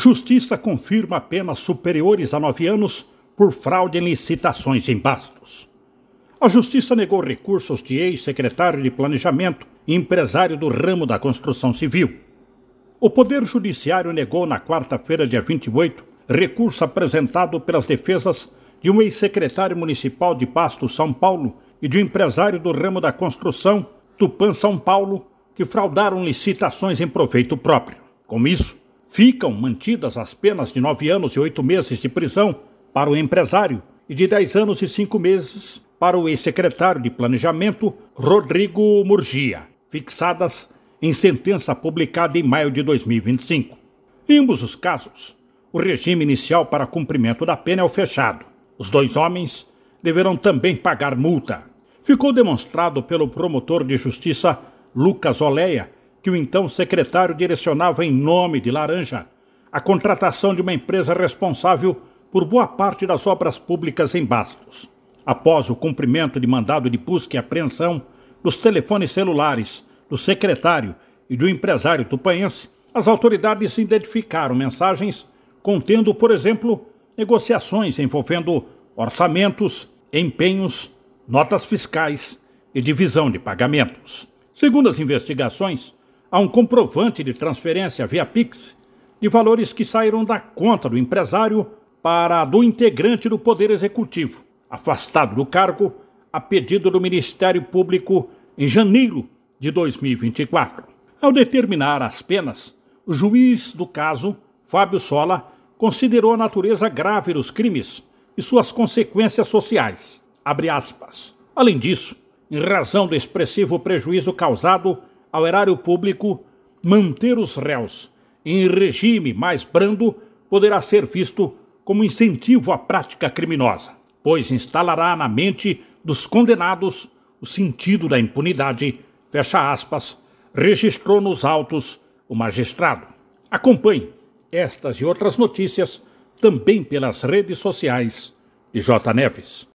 Justiça confirma penas superiores a 9 anos por fraude em licitações em Bastos. A Justiça negou recursos de ex-secretário de Planejamento e empresário do ramo da construção civil. O Poder Judiciário negou na quarta-feira, dia 28, recurso apresentado pelas defesas de um ex-secretário municipal de Bastos, São Paulo, e de um empresário do ramo da construção, Tupã, São Paulo, que fraudaram licitações em proveito próprio. Com isso, ficam mantidas as penas de 9 anos e 8 meses de prisão para o empresário e de 10 anos e 5 meses para o ex-secretário de Planejamento, Rodrigo Murgia, fixadas em sentença publicada em maio de 2025. Em ambos os casos, o regime inicial para cumprimento da pena é o fechado. Os 2 homens deverão também pagar multa. Ficou demonstrado pelo promotor de justiça Lucas Oleia que o então secretário direcionava em nome de Laranja a contratação de uma empresa responsável por boa parte das obras públicas em Bastos. Após o cumprimento de mandado de busca e apreensão dos telefones celulares do secretário e do empresário tupanhense, as autoridades identificaram mensagens contendo, por exemplo, negociações envolvendo orçamentos, empenhos, notas fiscais e divisão de pagamentos. Segundo as investigações, há um comprovante de transferência via Pix de valores que saíram da conta do empresário para a do integrante do Poder Executivo, afastado do cargo a pedido do Ministério Público em janeiro de 2024. Ao determinar as penas, o juiz do caso, Fábio Sola, considerou a natureza grave dos crimes e suas consequências sociais. Abre aspas. Além disso, em razão do expressivo prejuízo causado ao erário público, manter os réus em regime mais brando poderá ser visto como incentivo à prática criminosa, pois instalará na mente dos condenados o sentido da impunidade, fecha aspas, registrou nos autos o magistrado. Acompanhe estas e outras notícias também pelas redes sociais de J. Neves.